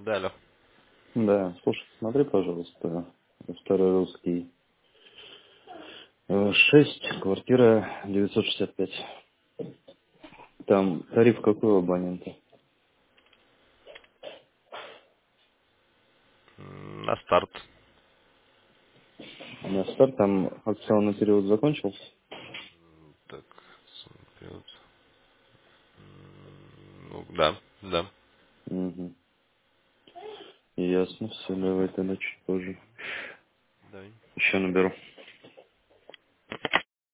Да, алло. Да, слушай, смотри, пожалуйста, старый русский. 6, квартира 965. Там тариф какой у абонента? На старт. На старт там акционный период закончился? Так, период. Ну, да, да. Угу. Ясно, все, давай тогда чуть позже. Давай. Еще наберу.